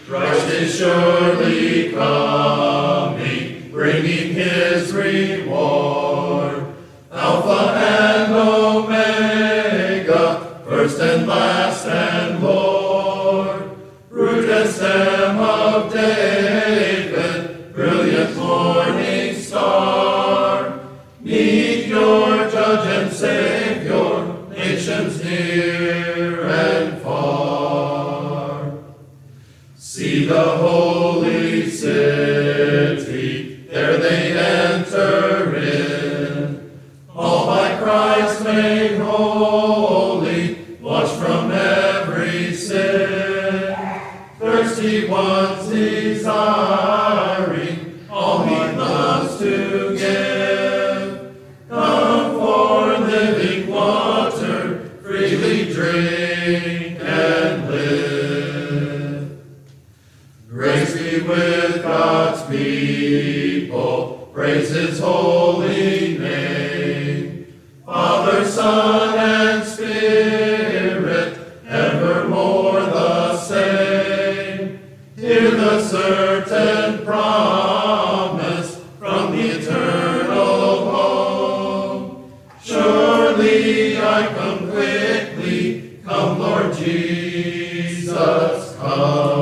Christ is surely coming, bringing his reward. Alpha and Omega, first and last and Lord. Root and stem of David, brilliant morning star. Meet your Judge and Savior, nations near and far. See the holy city, there they enter in. All by Christ made holy, washed from every sin. Thirsty ones desiring, all he loves to give. Come for living water, freely drink and live. Grace be with God's people, praise his holy name. Father, Son, and Spirit, evermore the same. Hear the certain promise from the eternal home. Surely I come quickly, come Lord Jesus, come.